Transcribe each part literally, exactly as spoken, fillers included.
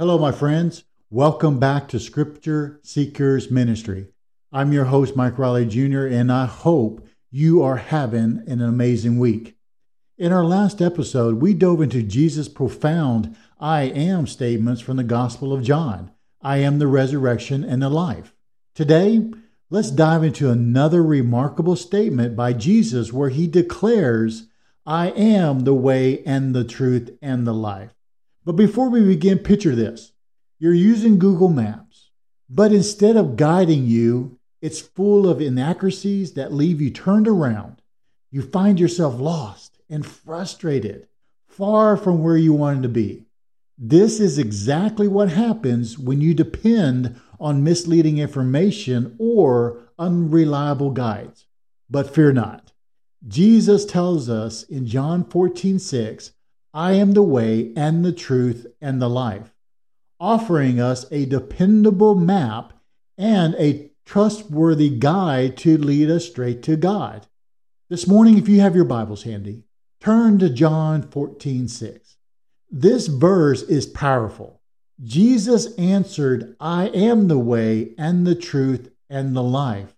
Hello, my friends. Welcome back to Scripture Seekers Ministry. I'm your host, Mike Riley Junior, and I hope you are having an amazing week. In our last episode, we dove into Jesus' profound I am statements from the Gospel of John. I am the resurrection and the life. Today, let's dive into another remarkable statement by Jesus where he declares, I am the way and the truth and the life. But before we begin, picture this. You're using Google Maps, but instead of guiding you, it's full of inaccuracies that leave you turned around. You find yourself lost and frustrated, far from where you wanted to be. This is exactly what happens when you depend on misleading information or unreliable guides. But fear not. Jesus tells us in John fourteen six, I am the way and the truth and the life, offering us a dependable map and a trustworthy guide to lead us straight to God. This morning, if you have your Bibles handy, turn to John fourteen six. This verse is powerful. Jesus answered, I am the way and the truth and the life.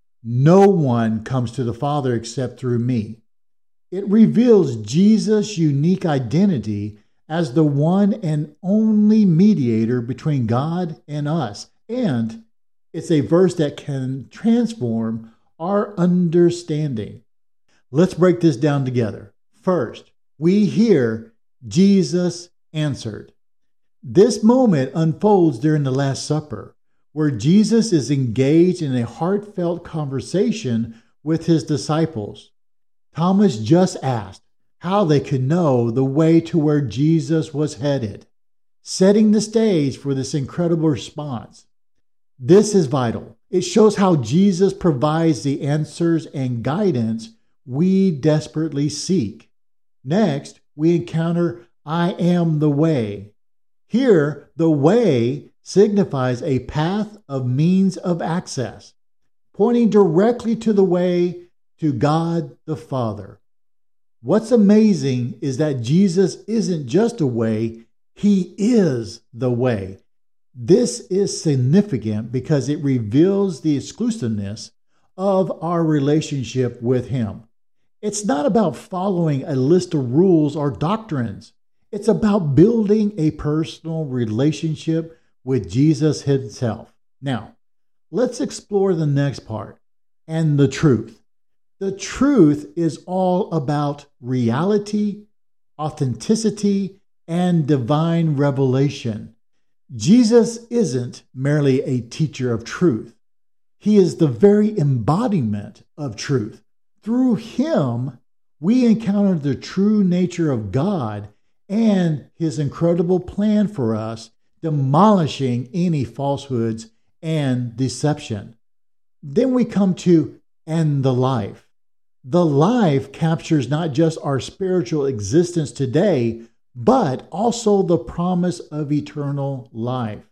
No one comes to the Father except through me. It reveals Jesus' unique identity as the one and only mediator between God and us. And it's a verse that can transform our understanding. Let's break this down together. First, we hear Jesus answered. This moment unfolds during the Last Supper, where Jesus is engaged in a heartfelt conversation with his disciples. Thomas just asked how they could know the way to where Jesus was headed, setting the stage for this incredible response. This is vital. It shows how Jesus provides the answers and guidance we desperately seek. Next, we encounter I am the way. Here, the way signifies a path of means of access, pointing directly to the way to God the Father. What's amazing is that Jesus isn't just a way, he is the way. This is significant because it reveals the exclusiveness of our relationship with him. It's not about following a list of rules or doctrines. It's about building a personal relationship with Jesus himself. Now, let's explore the next part, and the truth. The truth is all about reality, authenticity, and divine revelation. Jesus isn't merely a teacher of truth. He is the very embodiment of truth. Through him, we encounter the true nature of God and his incredible plan for us, demolishing any falsehoods and deception. Then we come to and the life. The life captures not just our spiritual existence today, but also the promise of eternal life.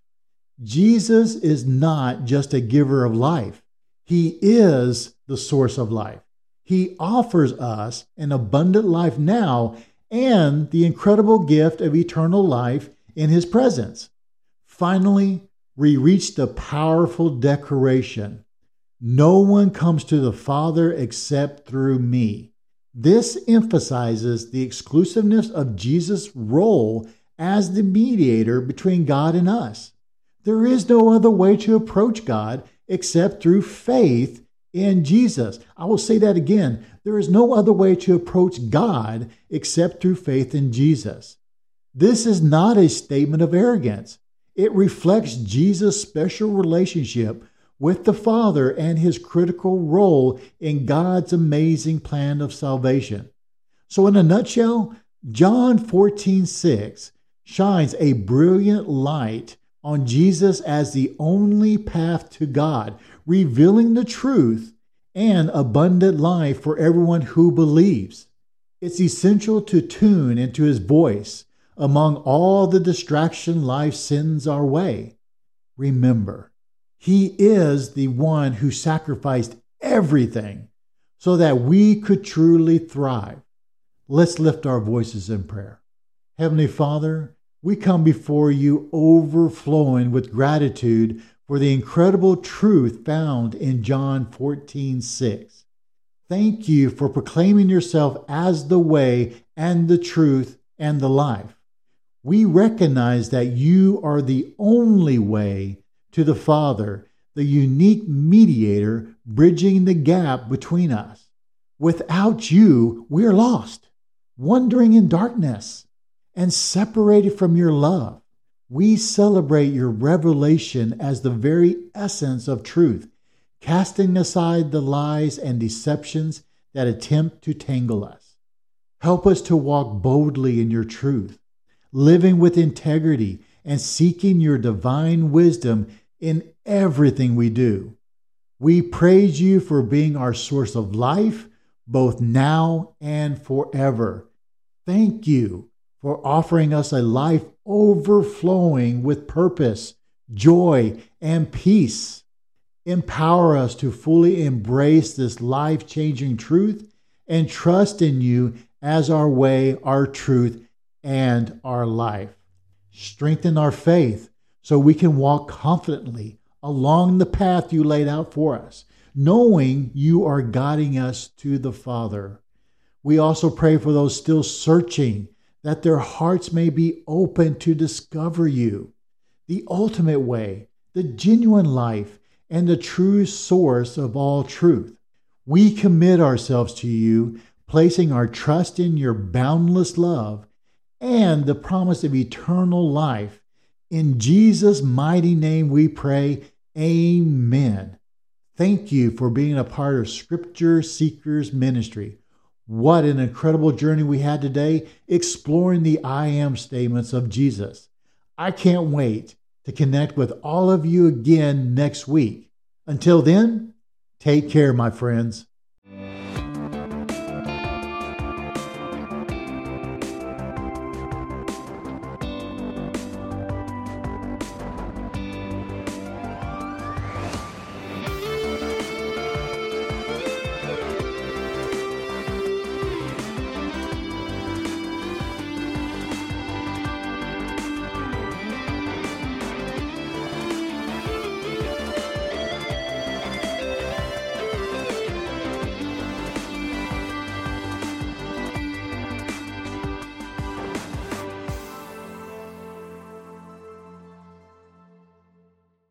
Jesus is not just a giver of life. He is the source of life. He offers us an abundant life now and the incredible gift of eternal life in his presence. Finally, we reach the powerful declaration. No one comes to the Father except through me. This emphasizes the exclusiveness of Jesus' role as the mediator between God and us. There is no other way to approach God except through faith in Jesus. I will say that again. There is no other way to approach God except through faith in Jesus. This is not a statement of arrogance. It reflects Jesus' special relationship with the Father and his critical role in God's amazing plan of salvation. So in a nutshell, John fourteen six shines a brilliant light on Jesus as the only path to God, revealing the truth and abundant life for everyone who believes. It's essential to tune into his voice among all the distraction life sends our way. Remember, he is the one who sacrificed everything so that we could truly thrive. Let's lift our voices in prayer. Heavenly Father, we come before you overflowing with gratitude for the incredible truth found in John fourteen six. Thank you for proclaiming yourself as the way and the truth and the life. We recognize that you are the only way to the Father, the unique mediator bridging the gap between us. Without you, we're lost, wandering in darkness, and separated from your love. We celebrate your revelation as the very essence of truth, casting aside the lies and deceptions that attempt to tangle us. Help us to walk boldly in your truth, living with integrity and seeking your divine wisdom in everything we do. We praise you for being our source of life, both now and forever. Thank you for offering us a life overflowing with purpose, joy, and peace. Empower us to fully embrace this life-changing truth and trust in you as our way, our truth, and our life. Strengthen our faith so we can walk confidently along the path you laid out for us, knowing you are guiding us to the Father. We also pray for those still searching, that their hearts may be open to discover you, the ultimate way, the genuine life, and the true source of all truth. We commit ourselves to you, placing our trust in your boundless love and the promise of eternal life. In Jesus' mighty name we pray, amen. Thank you for being a part of Scripture Seekers Ministry. What an incredible journey we had today, exploring the I am statements of Jesus. I can't wait to connect with all of you again next week. Until then, take care, my friends.